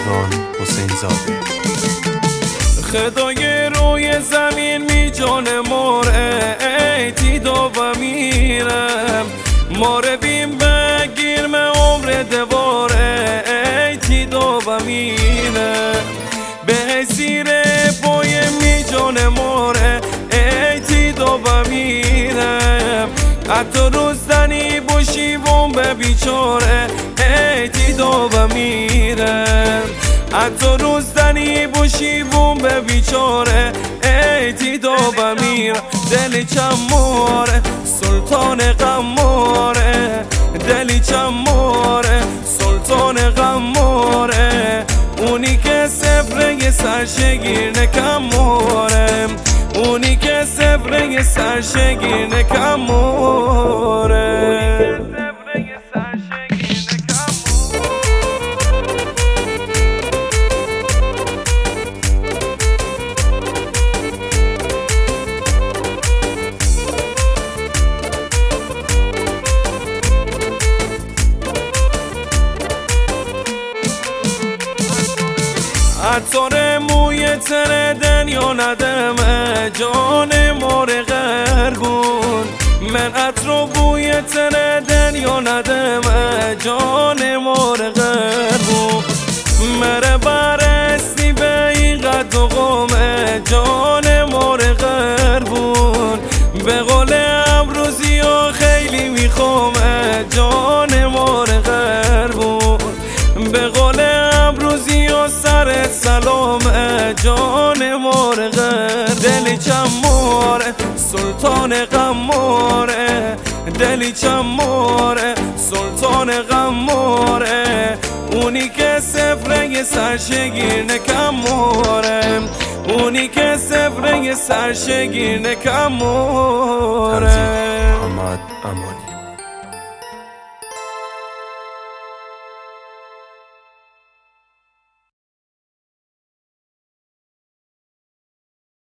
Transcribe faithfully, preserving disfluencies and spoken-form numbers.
سلطان حسین زاده. خدای روی زمین می جان ماره ایتید و میرم ماره بیم بگیر من عمر دواره ایتید و میرم به زیر پای می جان ماره ایتید و میرم حتی روزدنی باشی وم به بیچاره ایتید و میرم حتی روزدنی باشی وم به بیچاره ایتید و میرم دلی چماره سلطان غماره دلی چماره سلطان غماره اونی که سفره سرشگیر نکماره اونی که سفره سرشگیر نکماره عطار موی تر دنیا ندمه جان مار غربون من عطر بوی تر دنیا ندمه جان مار غربون مره برستی به این قد و قومه جان مار غربون به قول امروزی ها خیلی میخوامه جان مار غربون به قول امروزی ها سرت سلام جان مارغه دلی چماره سلطان غماره دلی چماره سلطان غماره اونی که سفره سرشگیر نکماره اونی که سفره سرشگیر نکماره. محمد امانی.